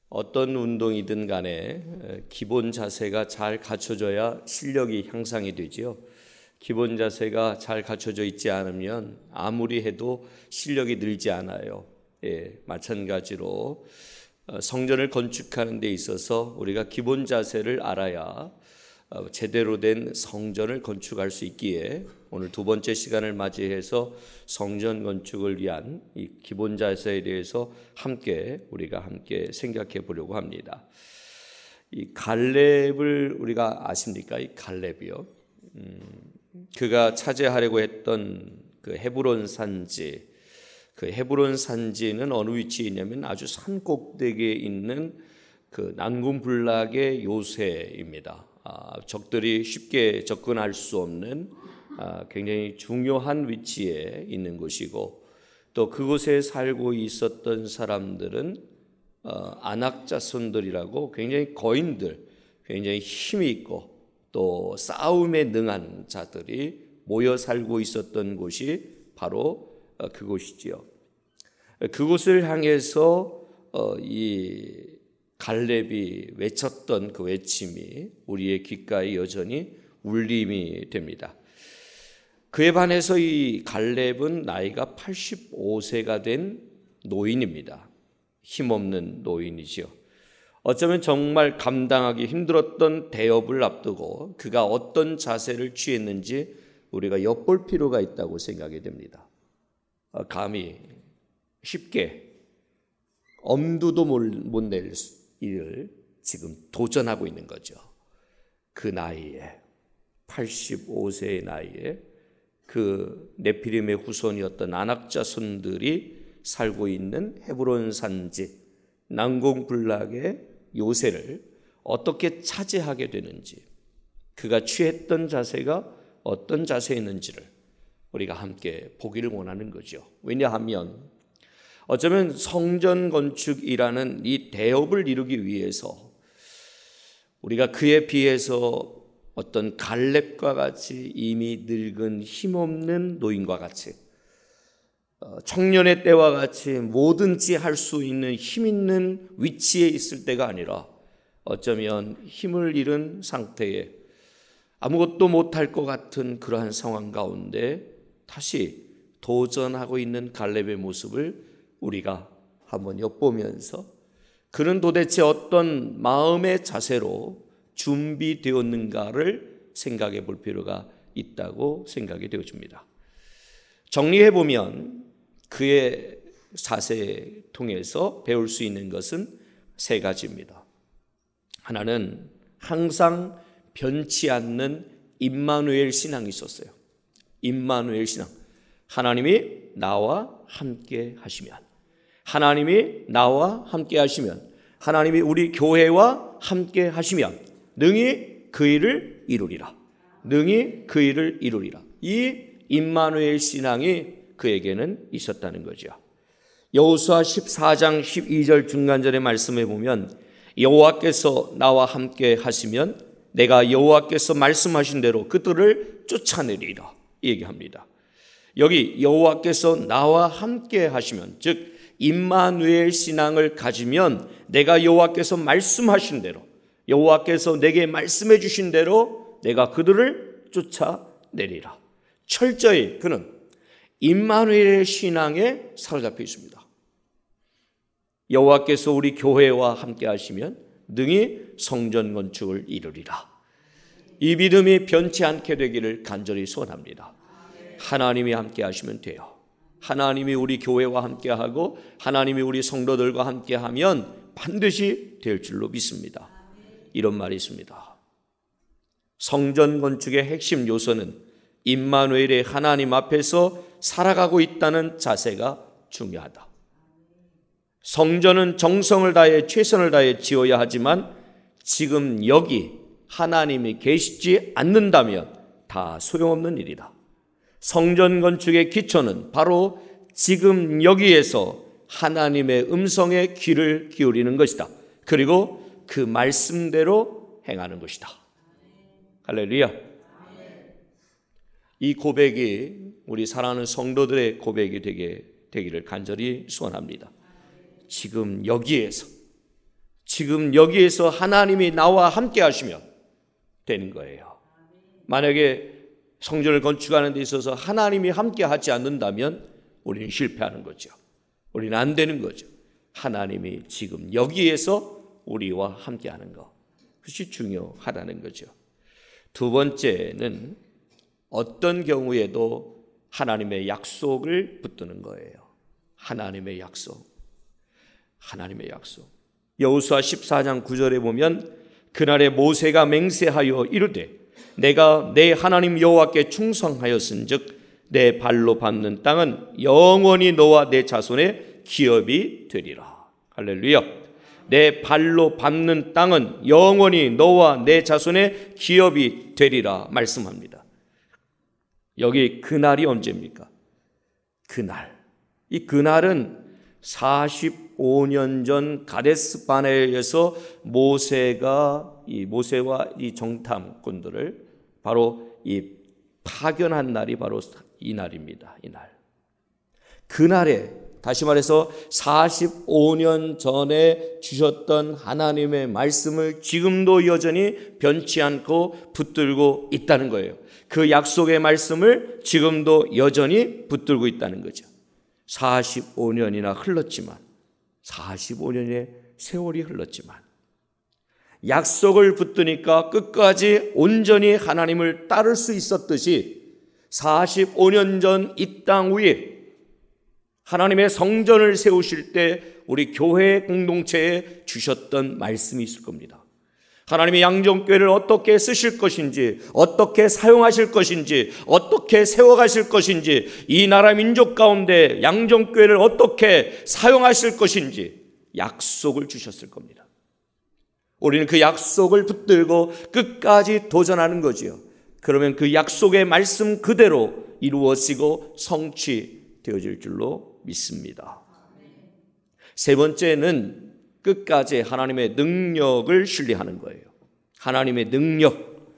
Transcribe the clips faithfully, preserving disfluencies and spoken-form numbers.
어떤 운동이든 간에 기본 자세가 잘 갖춰져야 실력이 향상이 되지요. 기본 자세가 잘 갖춰져 있지 않으면 아무리 해도 실력이 늘지 않아요. 예, 마찬가지로 성전을 건축하는 데 있어서 우리가 기본 자세를 알아야 제대로 된 성전을 건축할 수 있기에 오늘 두 번째 시간을 맞이해서 성전 건축을 위한 이 기본 자세에 대해서 함께 우리가 함께 생각해 보려고 합니다. 이 갈렙을 우리가 아십니까? 이 갈렙이요. 음, 그가 차지하려고 했던 그 헤브론 산지, 그 헤브론 산지는 어느 위치에 있냐면 아주 산 꼭대기에 있는 그 난군불락의 요새입니다. 아, 적들이 쉽게 접근할 수 없는 아, 굉장히 중요한 위치에 있는 곳이고, 또 그곳에 살고 있었던 사람들은 어, 아낙 자손들이라고 굉장히 거인들, 굉장히 힘이 있고 또 싸움에 능한 자들이 모여 살고 있었던 곳이 바로 어, 그곳이지요. 그곳을 향해서 어, 이 갈렙이 외쳤던 그 외침이 우리의 귓가에 여전히 울림이 됩니다. 그에 반해서 이 갈렙은 나이가 팔십오 세가 된 노인입니다. 힘없는 노인이지요. 어쩌면 정말 감당하기 힘들었던 대업을 앞두고 그가 어떤 자세를 취했는지 우리가 엿볼 필요가 있다고 생각이 됩니다. 감히 쉽게 엄두도 못 낼 일을 지금 도전하고 있는 거죠. 그 나이에, 팔십오 세의 나이에 그 네피림의 후손이었던 아낙 자손들이 살고 있는 헤브론 산지 난공불락의 요새를 어떻게 차지하게 되는지, 그가 취했던 자세가 어떤 자세였는지를 우리가 함께 보기를 원하는 거죠. 왜냐하면 어쩌면 성전 건축이라는 이 대업을 이루기 위해서 우리가 그에 비해서 어떤 갈렙과 같이 이미 늙은 힘없는 노인과 같이 청년의 때와 같이 뭐든지 할 수 있는 힘 있는 위치에 있을 때가 아니라 어쩌면 힘을 잃은 상태에 아무것도 못할 것 같은 그러한 상황 가운데 다시 도전하고 있는 갈렙의 모습을 우리가 한번 엿보면서 그는 도대체 어떤 마음의 자세로 준비되었는가를 생각해 볼 필요가 있다고 생각이 되어집니다. 정리해 보면 그의 자세를 통해서 배울 수 있는 것은 세 가지입니다. 하나는 항상 변치 않는 임마누엘 신앙이 있었어요. 임마누엘 신앙. 하나님이 나와 함께 하시면, 하나님이 나와 함께 하시면, 하나님이 우리 교회와 함께 하시면 능히 그 일을 이루리라. 능히 그 일을 이루리라. 이 임마누엘 신앙이 그에게는 있었다는 거죠. 여호수아 십사 장 십이 절 중간절의 말씀에 보면 여호와께서 나와 함께 하시면 내가 여호와께서 말씀하신 대로 그들을 쫓아내리라 얘기합니다. 여기 여호와께서 나와 함께 하시면, 즉 임마누엘 신앙을 가지면 내가 여호와께서 말씀하신 대로, 여호와께서 내게 말씀해 주신 대로 내가 그들을 쫓아내리라. 철저히 그는 임마누엘의 신앙에 사로잡혀 있습니다. 여호와께서 우리 교회와 함께 하시면 능히 성전 건축을 이루리라. 이 믿음이 변치 않게 되기를 간절히 소원합니다. 하나님이 함께 하시면 돼요. 하나님이 우리 교회와 함께하고 하나님이 우리 성도들과 함께하면 반드시 될 줄로 믿습니다. 이런 말이 있습니다. 성전 건축의 핵심 요소는 임마누엘의 하나님 앞에서 살아가고 있다는 자세가 중요하다. 성전은 정성을 다해 최선을 다해 지어야 하지만 지금 여기 하나님이 계시지 않는다면 다 소용없는 일이다. 성전 건축의 기초는 바로 지금 여기에서 하나님의 음성에 귀를 기울이는 것이다. 그리고 그 말씀대로 행하는 것이다. 할렐루야. 이 고백이 우리 사랑하는 성도들의 고백이 되게 되기를 간절히 소원합니다. 지금 여기에서, 지금 여기에서 하나님이 나와 함께 하시면 되는 거예요. 만약에 성전을 건축하는 데 있어서 하나님이 함께 하지 않는다면 우리는 실패하는 거죠. 우리는 안 되는 거죠. 하나님이 지금 여기에서 우리와 함께 하는 것, 그것이 중요하다는 거죠. 두 번째는 어떤 경우에도 하나님의 약속을 붙드는 거예요. 하나님의 약속. 하나님의 약속. 여호수아 십사 장 구 절에 보면 그날에 모세가 맹세하여 이르되 내가 내 하나님 여호와께 충성하였은즉 내 발로 밟는 땅은 영원히 너와 내 자손의 기업이 되리라. 할렐루야. 내 발로 밟는 땅은 영원히 너와 내 자손의 기업이 되리라 말씀합니다. 여기 그날이 언제입니까? 그날. 이 그날은 사십오 년 전 가데스 바네에서 모세가 이 모세와 이 정탐꾼들을 바로 이 파견한 날이 바로 이 날입니다. 이 날. 그날에 다시 말해서 사십오 년 전에 주셨던 하나님의 말씀을 지금도 여전히 변치 않고 붙들고 있다는 거예요. 그 약속의 말씀을 지금도 여전히 붙들고 있다는 거죠. 사십오 년이나 흘렀지만, 사십오 년의 세월이 흘렀지만 약속을 붙드니까 끝까지 온전히 하나님을 따를 수 있었듯이 사십오 년 전 이 땅 위에 하나님의 성전을 세우실 때 우리 교회 공동체에 주셨던 말씀이 있을 겁니다. 하나님의 양정교회를 어떻게 쓰실 것인지, 어떻게 사용하실 것인지, 어떻게 세워가실 것인지, 이 나라 민족 가운데 양정교회를 어떻게 사용하실 것인지 약속을 주셨을 겁니다. 우리는 그 약속을 붙들고 끝까지 도전하는 거지요. 그러면 그 약속의 말씀 그대로 이루어지고 성취되어질 줄로 믿습니다. 세 번째는 끝까지 하나님의 능력을 신뢰하는 거예요. 하나님의 능력.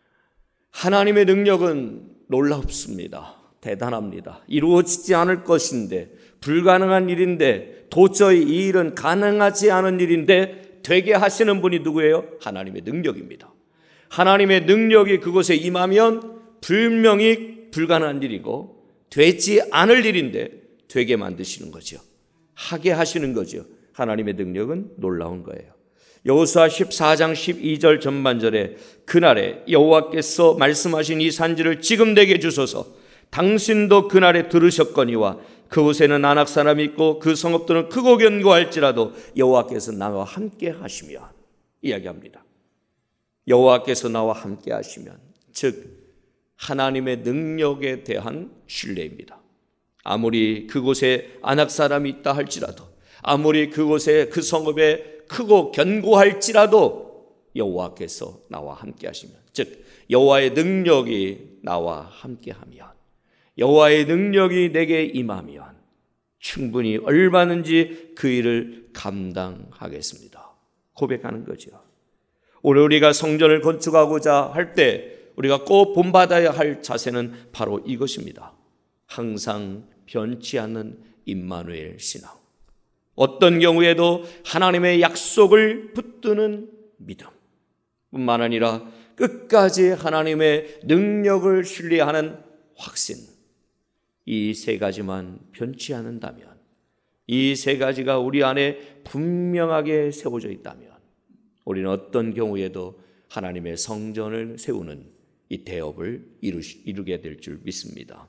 하나님의 능력은 놀랍습니다. 대단합니다. 이루어지지 않을 것인데, 불가능한 일인데, 도저히 이 일은 가능하지 않은 일인데 되게 하시는 분이 누구예요? 하나님의 능력입니다. 하나님의 능력이 그곳에 임하면 분명히 불가능한 일이고 되지 않을 일인데 되게 만드시는 거죠. 하게 하시는 거죠. 하나님의 능력은 놀라운 거예요. 여호수아 십사 장 십이 절 전반절에 그날에 여호와께서 말씀하신 이 산지를 지금 내게 주소서. 당신도 그날에 들으셨거니와 그곳에는 아낙 사람이 있고 그 성읍들은 크고 견고할지라도 여호와께서 나와 함께 하시면, 이야기합니다. 여호와께서 나와 함께 하시면, 즉 하나님의 능력에 대한 신뢰입니다. 아무리 그곳에 아낙 사람이 있다 할지라도, 아무리 그곳에 그 성읍에 크고 견고할지라도 여호와께서 나와 함께 하시면, 즉 여호와의 능력이 나와 함께하면, 여호와의 능력이 내게 임하면 충분히 얼마든지 그 일을 감당하겠습니다. 고백하는 거죠. 오늘 우리가 성전을 건축하고자 할 때 우리가 꼭 본받아야 할 자세는 바로 이것입니다. 항상 변치 않는 임마누엘 신앙. 어떤 경우에도 하나님의 약속을 붙드는 믿음 뿐만 아니라 끝까지 하나님의 능력을 신뢰하는 확신. 이 세 가지만 변치 않는다면, 이 세 가지가 우리 안에 분명하게 세워져 있다면 우리는 어떤 경우에도 하나님의 성전을 세우는 이 대업을 이루게 될 줄 믿습니다.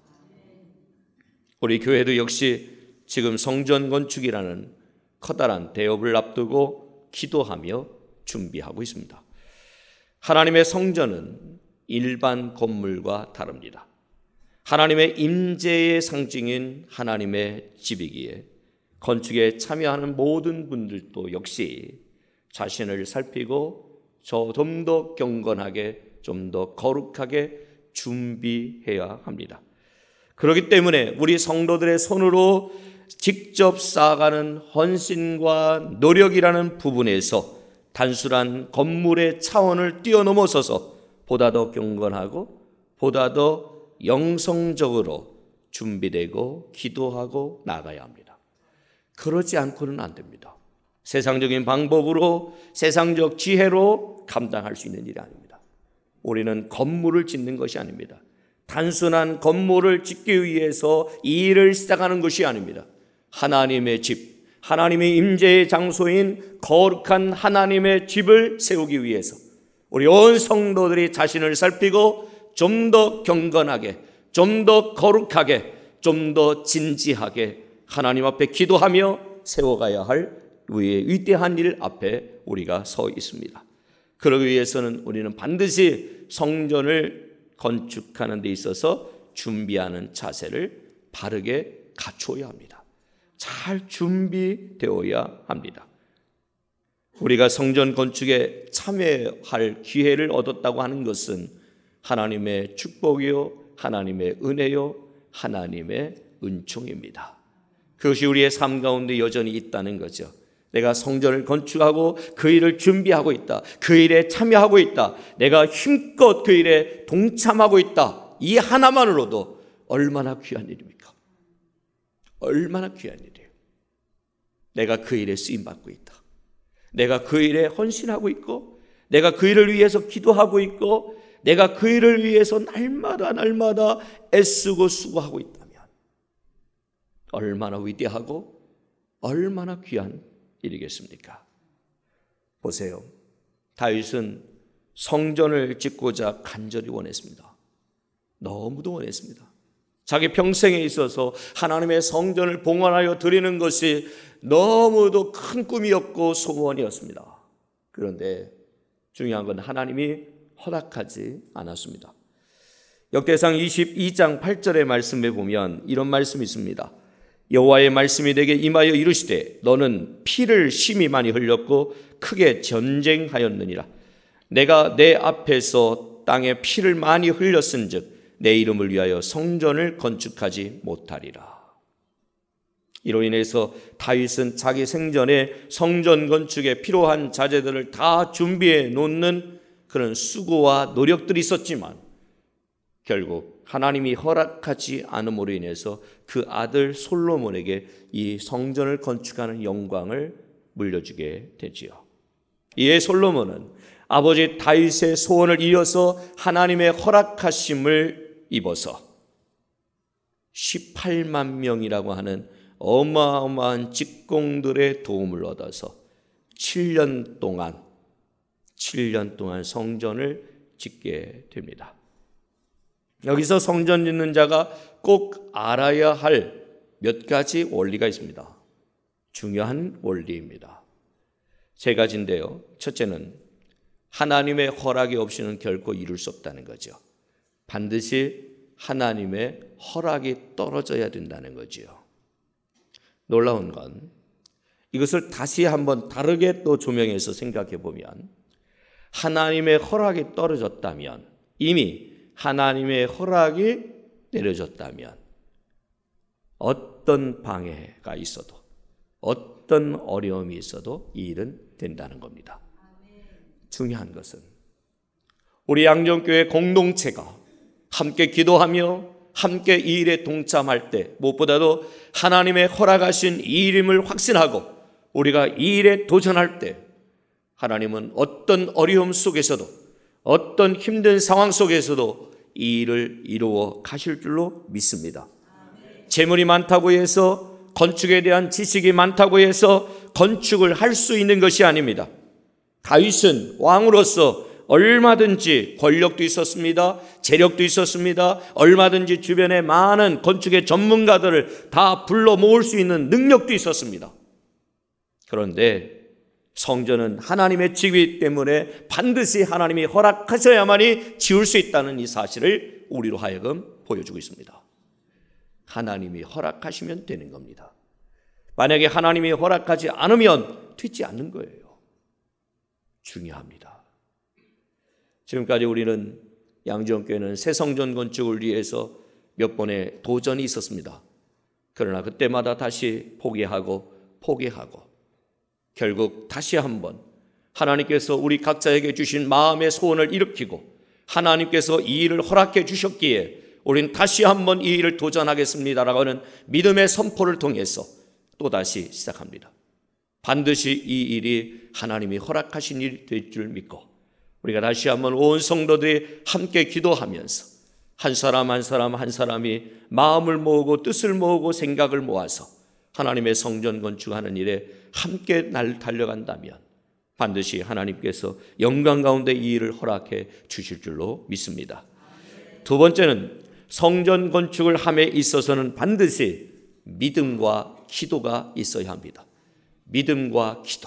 우리 교회도 역시 지금 성전 건축이라는 커다란 대업을 앞두고 기도하며 준비하고 있습니다. 하나님의 성전은 일반 건물과 다릅니다. 하나님의 임재의 상징인 하나님의 집이기에 건축에 참여하는 모든 분들도 역시 자신을 살피고 좀 더 경건하게, 좀 더 거룩하게 준비해야 합니다. 그렇기 때문에 우리 성도들의 손으로 직접 쌓아가는 헌신과 노력이라는 부분에서 단순한 건물의 차원을 뛰어넘어서서 보다 더 경건하고 보다 더 영성적으로 준비되고 기도하고 나가야 합니다. 그러지 않고는 안 됩니다. 세상적인 방법으로, 세상적 지혜로 감당할 수 있는 일이 아닙니다. 우리는 건물을 짓는 것이 아닙니다. 단순한 건물을 짓기 위해서 이 일을 시작하는 것이 아닙니다. 하나님의 집, 하나님의 임재의 장소인 거룩한 하나님의 집을 세우기 위해서 우리 온 성도들이 자신을 살피고 좀 더 경건하게, 좀 더 거룩하게, 좀 더 진지하게 하나님 앞에 기도하며 세워가야 할 우리의 위대한 일 앞에 우리가 서 있습니다. 그러기 위해서는 우리는 반드시 성전을 건축하는 데 있어서 준비하는 자세를 바르게 갖추어야 합니다. 잘 준비되어야 합니다. 우리가 성전 건축에 참여할 기회를 얻었다고 하는 것은 하나님의 축복이요, 하나님의 은혜요, 하나님의 은총입니다. 그것이 우리의 삶 가운데 여전히 있다는 거죠. 내가 성전을 건축하고 그 일을 준비하고 있다. 그 일에 참여하고 있다. 내가 힘껏 그 일에 동참하고 있다. 이 하나만으로도 얼마나 귀한 일입니까? 얼마나 귀한 일이에요. 내가 그 일에 쓰임받고 있다. 내가 그 일에 헌신하고 있고, 내가 그 일을 위해서 기도하고 있고, 내가 그 일을 위해서 날마다 날마다 애쓰고 수고하고 있다면 얼마나 위대하고 얼마나 귀한 일이겠습니까? 보세요. 다윗은 성전을 짓고자 간절히 원했습니다. 너무도 원했습니다. 자기 평생에 있어서 하나님의 성전을 봉헌하여 드리는 것이 너무도 큰 꿈이었고 소원이었습니다. 그런데 중요한 건 하나님이 허락하지 않았습니다. 역대상 이십이 장 팔 절의 말씀에 보면 이런 말씀이 있습니다. 여호와의 말씀이 내게 임하여 이르시되 너는 피를 심히 많이 흘렸고 크게 전쟁하였느니라. 내가 내 앞에서 땅에 피를 많이 흘렸은즉 내 이름을 위하여 성전을 건축하지 못하리라. 이로 인해서 다윗은 자기 생전에 성전 건축에 필요한 자재들을 다 준비해 놓는 그런 수고와 노력들이 있었지만 결국 하나님이 허락하지 않음으로 인해서 그 아들 솔로몬에게 이 성전을 건축하는 영광을 물려주게 되지요. 이에 솔로몬은 아버지 다윗의 소원을 이어서 하나님의 허락하심을 입어서 십팔만 명이라고 하는 어마어마한 직공들의 도움을 얻어서 칠 년 동안 칠 년 동안 성전을 짓게 됩니다. 여기서 성전 짓는 자가 꼭 알아야 할 몇 가지 원리가 있습니다. 중요한 원리입니다. 세 가지인데요. 첫째는 하나님의 허락이 없이는 결코 이룰 수 없다는 거죠. 반드시 하나님의 허락이 떨어져야 된다는 거지요. 놀라운 건 이것을 다시 한번 다르게 또 조명해서 생각해 보면 하나님의 허락이 떨어졌다면, 이미 하나님의 허락이 내려졌다면 어떤 방해가 있어도, 어떤 어려움이 있어도 이 일은 된다는 겁니다. 중요한 것은 우리 양정교회 공동체가 함께 기도하며 함께 이 일에 동참할 때 무엇보다도 하나님의 허락하신 이 일임을 확신하고 우리가 이 일에 도전할 때 하나님은 어떤 어려움 속에서도, 어떤 힘든 상황 속에서도 이 일을 이루어 가실 줄로 믿습니다. 재물이 많다고 해서, 건축에 대한 지식이 많다고 해서 건축을 할 수 있는 것이 아닙니다. 다윗은 왕으로서 얼마든지 권력도 있었습니다. 재력도 있었습니다. 얼마든지 주변에 많은 건축의 전문가들을 다 불러 모을 수 있는 능력도 있었습니다. 그런데 성전은 하나님의 지위이기 때문에 반드시 하나님이 허락하셔야만이 지을 수 있다는 이 사실을 우리로 하여금 보여주고 있습니다. 하나님이 허락하시면 되는 겁니다. 만약에 하나님이 허락하지 않으면 되지 않는 거예요. 중요합니다. 지금까지 우리는 양지원교회는 새 성전 건축을 위해서 몇 번의 도전이 있었습니다. 그러나 그때마다 다시 포기하고 포기하고 결국 다시 한번 하나님께서 우리 각자에게 주신 마음의 소원을 일으키고 하나님께서 이 일을 허락해 주셨기에 우리는 다시 한번 이 일을 도전하겠습니다라고 하는 믿음의 선포를 통해서 또다시 시작합니다. 반드시 이 일이 하나님이 허락하신 일이 될 줄 믿고 우리가 다시 한번 온 성도들이 함께 기도하면서 한 사람 한 사람 한 사람이 마음을 모으고 뜻을 모으고 생각을 모아서 하나님의 성전 건축하는 일에 함께 날 달려간다면 반드시 하나님께서 영광 가운데 이 일을 허락해 주실 줄로 믿습니다. 두 번째는 성전 건축을 함에 있어서는 반드시 믿음과 기도가 있어야 합니다. 믿음과 기도.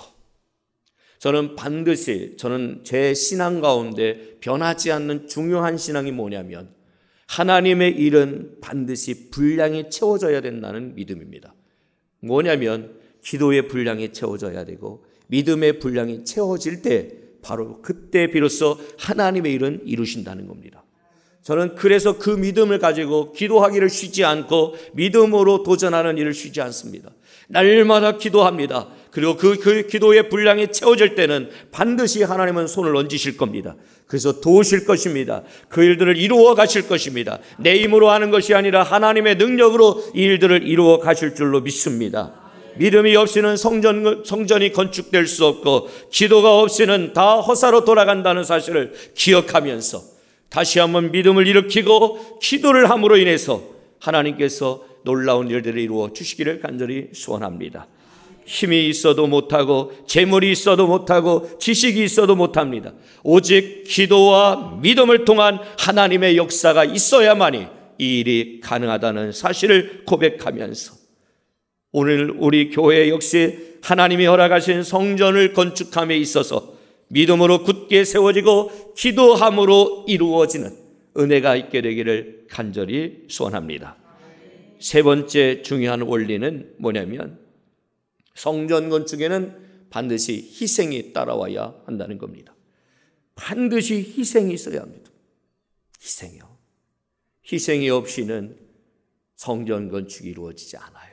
저는 반드시 저는 제 신앙 가운데 변하지 않는 중요한 신앙이 뭐냐면 하나님의 일은 반드시 분량이 채워져야 된다는 믿음입니다. 뭐냐면 기도의 분량이 채워져야 되고 믿음의 분량이 채워질 때 바로 그때 비로소 하나님의 일은 이루신다는 겁니다. 저는 그래서 그 믿음을 가지고 기도하기를 쉬지 않고 믿음으로 도전하는 일을 쉬지 않습니다. 날마다 기도합니다. 그리고 그, 그 기도의 분량이 채워질 때는 반드시 하나님은 손을 얹으실 겁니다. 그래서 도우실 것입니다. 그 일들을 이루어 가실 것입니다. 내 힘으로 하는 것이 아니라 하나님의 능력으로 이 일들을 이루어 가실 줄로 믿습니다. 믿음이 없이는 성전, 성전이 건축될 수 없고 기도가 없이는 다 허사로 돌아간다는 사실을 기억하면서 다시 한번 믿음을 일으키고 기도를 함으로 인해서 하나님께서 놀라운 일들을 이루어 주시기를 간절히 소원합니다. 힘이 있어도 못하고 재물이 있어도 못하고 지식이 있어도 못합니다. 오직 기도와 믿음을 통한 하나님의 역사가 있어야만이 이 일이 가능하다는 사실을 고백하면서 오늘 우리 교회 역시 하나님이 허락하신 성전을 건축함에 있어서 믿음으로 굳게 세워지고 기도함으로 이루어지는 은혜가 있게 되기를 간절히 소원합니다. 세 번째 중요한 원리는 뭐냐면 성전 건축에는 반드시 희생이 따라와야 한다는 겁니다. 반드시 희생이 있어야 합니다. 희생이요. 희생이 없이는 성전 건축이 이루어지지 않아요.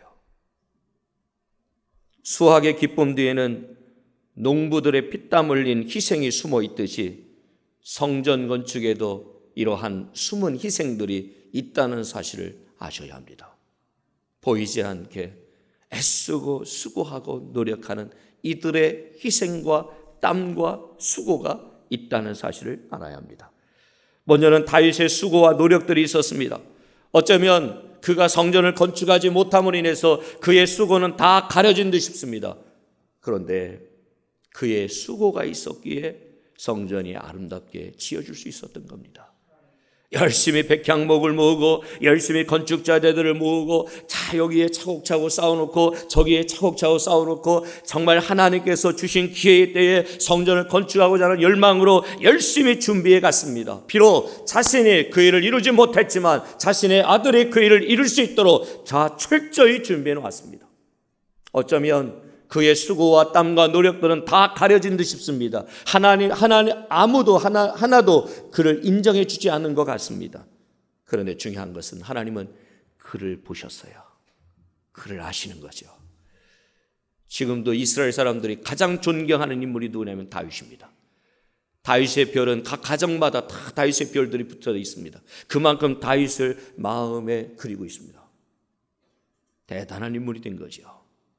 수확의 기쁨 뒤에는 농부들의 피땀 흘린 희생이 숨어 있듯이 성전 건축에도 이러한 숨은 희생들이 있다는 사실을 아셔야 합니다. 보이지 않게 애쓰고 수고하고 노력하는 이들의 희생과 땀과 수고가 있다는 사실을 알아야 합니다. 먼저는 다윗의 수고와 노력들이 있었습니다. 어쩌면 그가 성전을 건축하지 못함으로 인해서 그의 수고는 다 가려진 듯 싶습니다. 그런데 그의 수고가 있었기에 성전이 아름답게 지어줄 수 있었던 겁니다. 열심히 백향목을 모으고 열심히 건축자들을 모으고 자 여기에 차곡차곡 쌓아놓고 저기에 차곡차곡 쌓아놓고 정말 하나님께서 주신 기회의 때에 성전을 건축하고자 하는 열망으로 열심히 준비해 갔습니다. 비록 자신이 그 일을 이루지 못했지만 자신의 아들이 그 일을 이룰 수 있도록 자 철저히 준비해 놓았습니다. 어쩌면 그의 수고와 땀과 노력들은 다 가려진 듯 싶습니다. 하나님, 하나님, 아무도 하나, 하나도 그를 인정해 주지 않는 것 같습니다. 그런데 중요한 것은 하나님은 그를 보셨어요. 그를 아시는 거죠. 지금도 이스라엘 사람들이 가장 존경하는 인물이 누구냐면 다윗입니다. 다윗의 별은 각 가정마다 다 다윗의 별들이 붙어 있습니다. 그만큼 다윗을 마음에 그리고 있습니다. 대단한 인물이 된 거죠.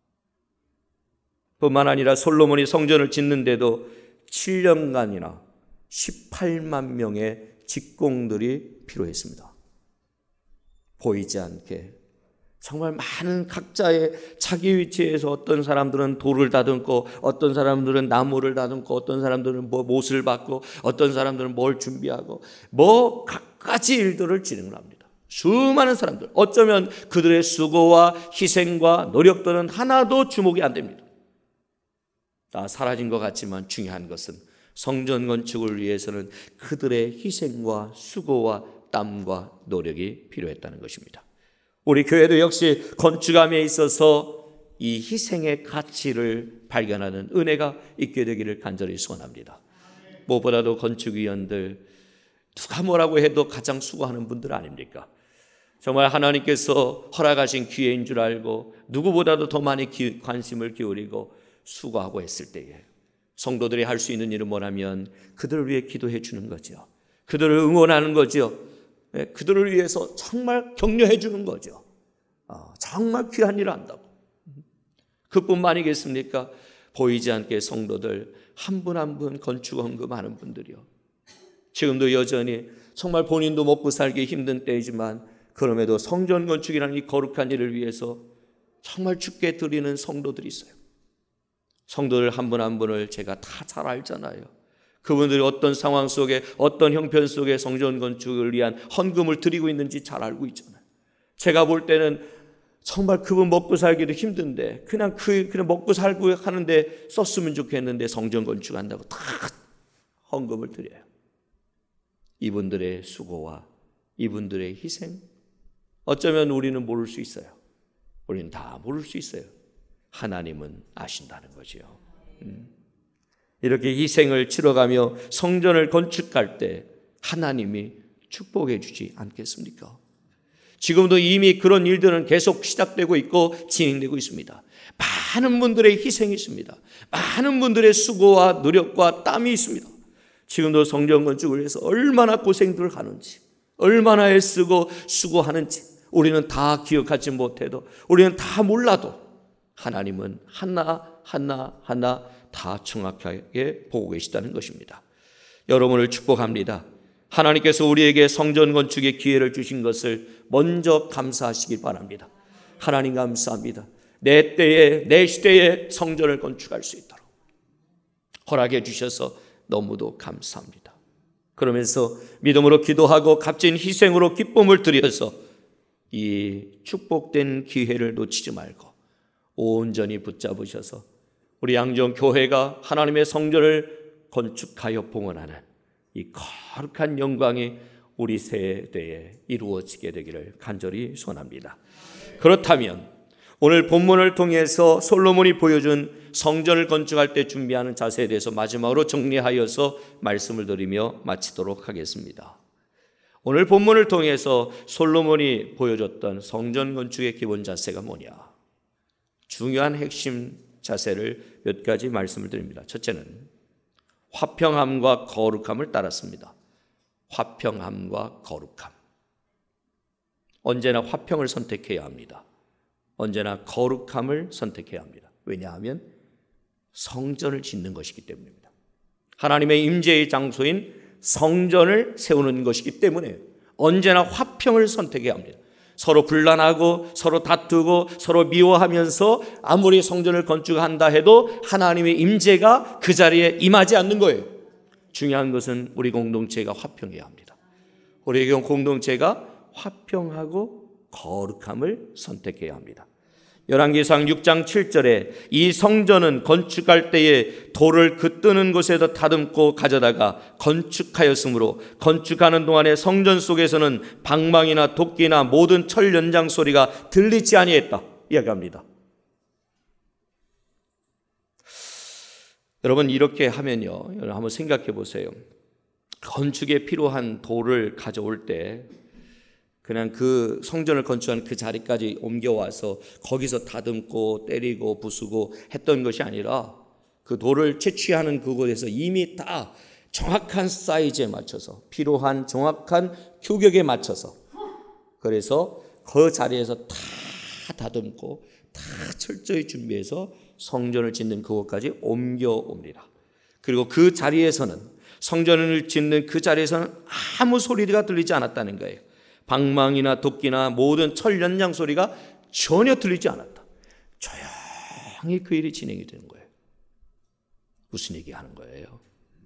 뿐만 아니라 솔로몬이 성전을 짓는데도 칠 년간이나 십팔만 명의 직공들이 필요했습니다. 보이지 않게 정말 많은 각자의 자기 위치에서 어떤 사람들은 돌을 다듬고 어떤 사람들은 나무를 다듬고 어떤 사람들은 뭐 못을 받고 어떤 사람들은 뭘 준비하고 뭐 갖가지 일들을 진행을 합니다. 수많은 사람들, 어쩌면 그들의 수고와 희생과 노력들은 하나도 주목이 안 됩니다. 다 사라진 것 같지만 중요한 것은 성전 건축을 위해서는 그들의 희생과 수고와 땀과 노력이 필요했다는 것입니다. 우리 교회도 역시 건축함에 있어서 이 희생의 가치를 발견하는 은혜가 있게 되기를 간절히 소원합니다. 무엇보다도 건축위원들 누가 뭐라고 해도 가장 수고하는 분들 아닙니까? 정말 하나님께서 허락하신 기회인 줄 알고 누구보다도 더 많이 기, 관심을 기울이고 수고하고 했을 때에 성도들이 할 수 있는 일은 뭐냐면 그들을 위해 기도해 주는 거죠. 그들을 응원하는 거죠. 그들을 위해서 정말 격려해 주는 거죠. 정말 귀한 일을 한다고. 그뿐만 아니겠습니까? 보이지 않게 성도들 한 분 한 분 건축 헌금하는 분들이요. 지금도 여전히 정말 본인도 먹고 살기 힘든 때이지만 그럼에도 성전 건축이라는 이 거룩한 일을 위해서 정말 주께 드리는 성도들이 있어요. 성도들 한 분 한 분을 제가 다 잘 알잖아요. 그분들이 어떤 상황 속에 어떤 형편 속에 성전 건축을 위한 헌금을 드리고 있는지 잘 알고 있잖아요. 제가 볼 때는 정말 그분 먹고 살기도 힘든데 그냥 그 그냥 먹고 살고 하는데 썼으면 좋겠는데 성전 건축한다고 다 헌금을 드려요. 이분들의 수고와 이분들의 희생, 어쩌면 우리는 모를 수 있어요. 우리는 다 모를 수 있어요. 하나님은 아신다는 거지요. 음. 이렇게 희생을 치러가며 성전을 건축할 때 하나님이 축복해 주지 않겠습니까? 지금도 이미 그런 일들은 계속 시작되고 있고 진행되고 있습니다. 많은 분들의 희생이 있습니다. 많은 분들의 수고와 노력과 땀이 있습니다. 지금도 성전 건축을 위해서 얼마나 고생들을 하는지, 얼마나 애쓰고 수고하는지 우리는 다 기억하지 못해도, 우리는 다 몰라도 하나님은 하나 하나 하나 다 정확하게 보고 계시다는 것입니다. 여러분을 축복합니다. 하나님께서 우리에게 성전 건축의 기회를 주신 것을 먼저 감사하시기 바랍니다. 하나님 감사합니다. 내 때에, 내 시대에 성전을 건축할 수 있도록 허락해 주셔서 너무도 감사합니다. 그러면서 믿음으로 기도하고 값진 희생으로 기쁨을 드려서 이 축복된 기회를 놓치지 말고 온전히 붙잡으셔서 우리 양정교회가 하나님의 성전을 건축하여 봉헌하는 이 거룩한 영광이 우리 세대에 이루어지게 되기를 간절히 소원합니다. 그렇다면 오늘 본문을 통해서 솔로몬이 보여준 성전을 건축할 때 준비하는 자세에 대해서 마지막으로 정리하여서 말씀을 드리며 마치도록 하겠습니다. 오늘 본문을 통해서 솔로몬이 보여줬던 성전 건축의 기본 자세가 뭐냐? 중요한 핵심 자세를 몇 가지 말씀을 드립니다. 첫째는 화평함과 거룩함을 따랐습니다. 화평함과 거룩함. 언제나 화평을 선택해야 합니다. 언제나 거룩함을 선택해야 합니다. 왜냐하면 성전을 짓는 것이기 때문입니다. 하나님의 임재의 장소인 성전을 세우는 것이기 때문에 언제나 화평을 선택해야 합니다. 서로 분란하고 서로 다투고 서로 미워하면서 아무리 성전을 건축한다 해도 하나님의 임재가 그 자리에 임하지 않는 거예요. 중요한 것은 우리 공동체가 화평해야 합니다. 우리 공동체가 화평하고 거룩함을 선택해야 합니다. 열왕기상 육 장 칠 절에 이 성전은 건축할 때에 돌을 그 뜨는 곳에서 다듬고 가져다가 건축하였으므로 건축하는 동안에 성전 속에서는 방망이나 도끼나 모든 철 연장 소리가 들리지 아니했다 이야기합니다. 여러분 이렇게 하면요, 여러분 한번 생각해 보세요. 건축에 필요한 돌을 가져올 때 그냥 그 성전을 건축한 그 자리까지 옮겨와서 거기서 다듬고 때리고 부수고 했던 것이 아니라 그 돌을 채취하는 그곳에서 이미 다 정확한 사이즈에 맞춰서 필요한 정확한 규격에 맞춰서 그래서 그 자리에서 다 다듬고 다 철저히 준비해서 성전을 짓는 그곳까지 옮겨옵니다. 그리고 그 자리에서는 성전을 짓는 그 자리에서는 아무 소리가 들리지 않았다는 거예요. 방망이나 도끼나 모든 철 연장 소리가 전혀 들리지 않았다. 조용히 그 일이 진행이 되는 거예요. 무슨 얘기 하는 거예요?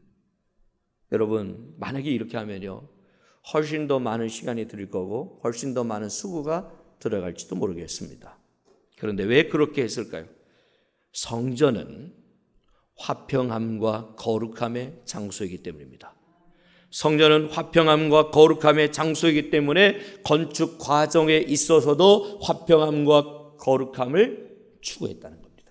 여러분 만약에 이렇게 하면요 훨씬 더 많은 시간이 들릴 거고 훨씬 더 많은 수고가 들어갈지도 모르겠습니다. 그런데 왜 그렇게 했을까요? 성전은 화평함과 거룩함의 장소이기 때문입니다. 성전은 화평함과 거룩함의 장소이기 때문에 건축 과정에 있어서도 화평함과 거룩함을 추구했다는 겁니다.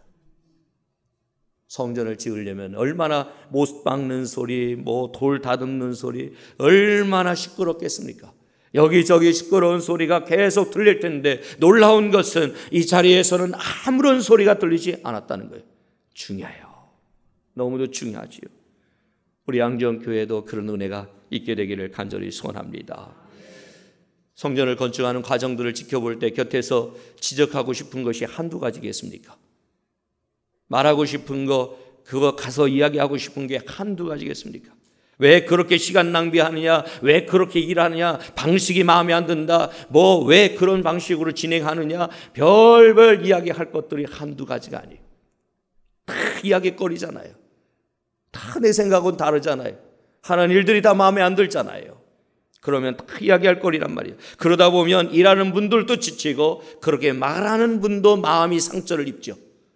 성전을 지으려면 얼마나 못 박는 소리, 뭐 돌 다듬는 소리, 얼마나 시끄럽겠습니까? 여기저기 시끄러운 소리가 계속 들릴 텐데 놀라운 것은 이 자리에서는 아무런 소리가 들리지 않았다는 거예요. 중요해요. 너무도 중요하지요. 우리 양정교회도 그런 은혜가 있게 되기를 간절히 소원합니다. 성전을 건축하는 과정들을 지켜볼 때 곁에서 지적하고 싶은 것이 한두 가지겠습니까? 말하고 싶은 거 그거 가서 이야기하고 싶은 게 한두 가지겠습니까? 왜 그렇게 시간 낭비하느냐? 왜 그렇게 일하느냐? 방식이 마음에 안 든다. 뭐 왜 그런 방식으로 진행하느냐? 별별 이야기할 것들이 한두 가지가 아니에요. 다 이야기거리잖아요. 다 내 생각은 다르잖아요. 하는 일들이 다 마음에 안 들잖아요. 그러면 다 이야기할 거리란 말이에요. 그러다 보면 일하는 분들도 지치고 그렇게 말하는 분도 마음이 상처를 입죠.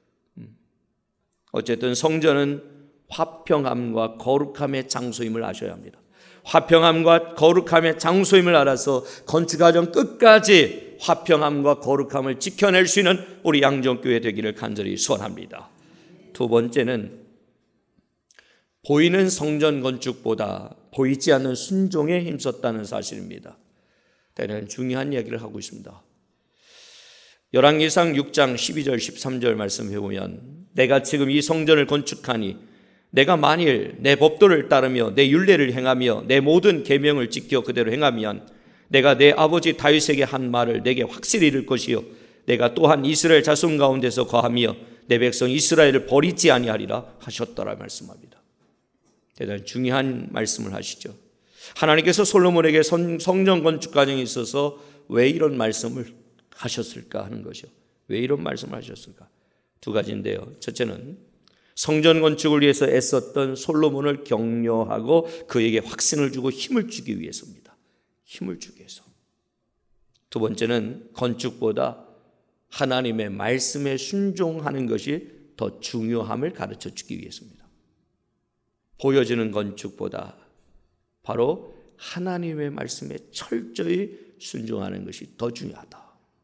어쨌든 성전은 화평함과 거룩함의 장소임을 아셔야 합니다. 화평함과 거룩함의 장소임을 알아서 건축 과정 끝까지 화평함과 거룩함을 지켜낼 수 있는 우리 양정교회 되기를 간절히 소원합니다. 두 번째는 보이는 성전 건축보다 보이지 않는 순종에 힘썼다는 사실입니다. 대단히 중요한 이야기를 하고 있습니다. 열왕기상 육 장 십이 절 십삼 절 말씀해 보면 내가 지금 이 성전을 건축하니 내가 만일 내 법도를 따르며 내 율례를 행하며 내 모든 계명을 지켜 그대로 행하면 내가 내 아버지 다윗에게 한 말을 내게 확실히 이룰 것이요 내가 또한 이스라엘 자손 가운데서 거하며 내 백성 이스라엘을 버리지 아니하리라 하셨더라 말씀합니다. 대단히 중요한 말씀을 하시죠. 하나님께서 솔로몬에게 성전 건축 과정에 있어서 왜 이런 말씀을 하셨을까 하는 것이요. 왜 이런 말씀을 하셨을까? 두 가지인데요. 첫째는 성전 건축을 위해서 애썼던 솔로몬을 격려하고 그에게 확신을 주고 힘을 주기 위해서입니다. 힘을 주기 위해서. 두 번째는 건축보다 하나님의 말씀에 순종하는 것이 더 중요함을 가르쳐 주기 위해서입니다. 보여지는 건축보다 바로 하나님의 말씀에 철저히 순종하는 것이 더 중요하다.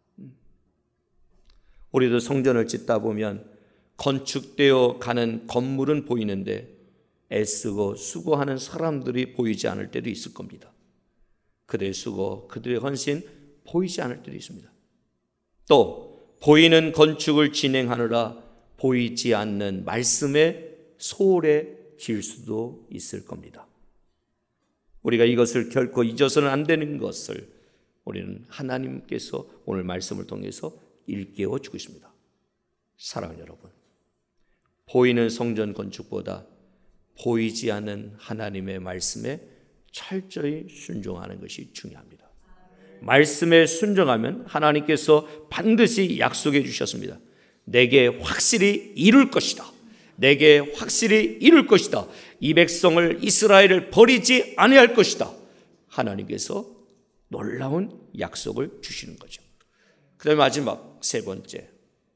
우리도 성전을 짓다 보면 건축되어 가는 건물은 보이는데 애쓰고 수고하는 사람들이 보이지 않을 때도 있을 겁니다. 그들의 수고, 그들의 헌신 보이지 않을 때도 있습니다. 또 보이는 건축을 진행하느라 보이지 않는 말씀에 소홀해질 수도 있을 겁니다. 우리가 이것을 결코 잊어서는 안 되는 것을 우리는 하나님께서 오늘 말씀을 통해서 일깨워 주고 있습니다. 사랑하는 여러분, 보이는 성전 건축보다 보이지 않는 하나님의 말씀에 철저히 순종하는 것이 중요합니다. 말씀에 순종하면 하나님께서 반드시 약속해 주셨습니다. 내게 확실히 이룰 것이다. 내게 확실히 이룰 것이다. 이 백성을 이스라엘을 버리지 아니할 것이다. 하나님께서 놀라운 약속을 주시는 거죠. 그다음에 마지막 세 번째,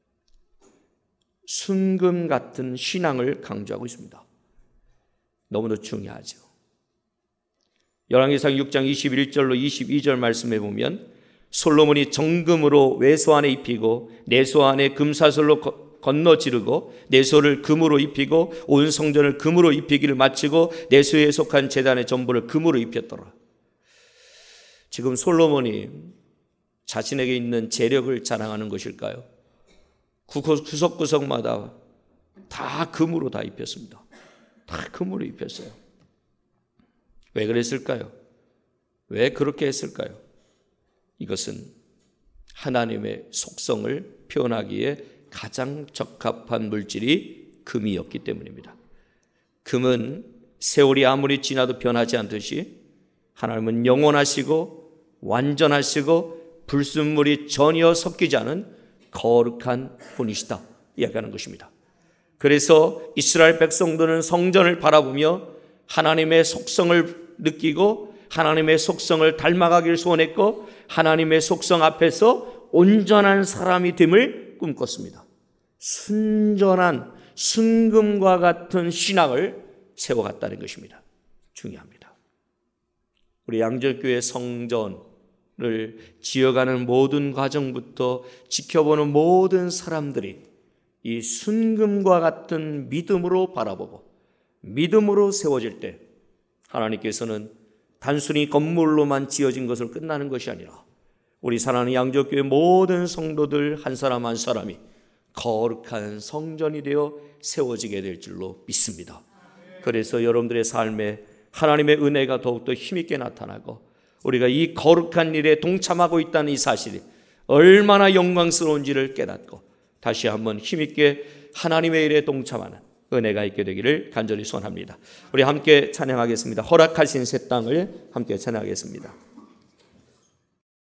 순금 같은 신앙을 강조하고 있습니다. 너무도 중요하죠. 열왕기상 육 장 이십일 절로 이십이 절 말씀해 보면 솔로몬이 정금으로 외소 안에 입히고 내소 안에 금사슬로 건너 지르고 내소를 금으로 입히고 온 성전을 금으로 입히기를 마치고 내소에 속한 제단의 전부를 금으로 입혔더라. 지금 솔로몬이 자신에게 있는 재력을 자랑하는 것일까요? 구석구석마다 다 금으로 다 입혔습니다. 다 금으로 입혔어요. 왜 그랬을까요? 왜 그렇게 했을까요? 이것은 하나님의 속성을 표현하기에 가장 적합한 물질이 금이었기 때문입니다. 금은 세월이 아무리 지나도 변하지 않듯이 하나님은 영원하시고 완전하시고 불순물이 전혀 섞이지 않은 거룩한 분이시다 이야기하는 것입니다. 그래서 이스라엘 백성들은 성전을 바라보며 하나님의 속성을 느끼고 하나님의 속성을 닮아가기를 소원했고 하나님의 속성 앞에서 온전한 사람이 됨을 꿈꿨습니다. 순전한 순금과 같은 신앙을 세워갔다는 것입니다. 중요합니다. 우리 양정교회 성전을 지어가는 모든 과정부터 지켜보는 모든 사람들이 이 순금과 같은 믿음으로 바라보고 믿음으로 세워질 때 하나님께서는 단순히 건물로만 지어진 것을 끝나는 것이 아니라 우리 사랑하는 양정교회 모든 성도들 한 사람 한 사람이 거룩한 성전이 되어 세워지게 될 줄로 믿습니다. 그래서 여러분들의 삶에 하나님의 은혜가 더욱더 힘있게 나타나고 우리가 이 거룩한 일에 동참하고 있다는 이 사실이 얼마나 영광스러운지를 깨닫고 다시 한번 힘있게 하나님의 일에 동참하는 은혜가 있게 되기를 간절히 소원합니다. 우리 함께 찬양하겠습니다. 허락하신 새 땅을 함께 찬양하겠습니다.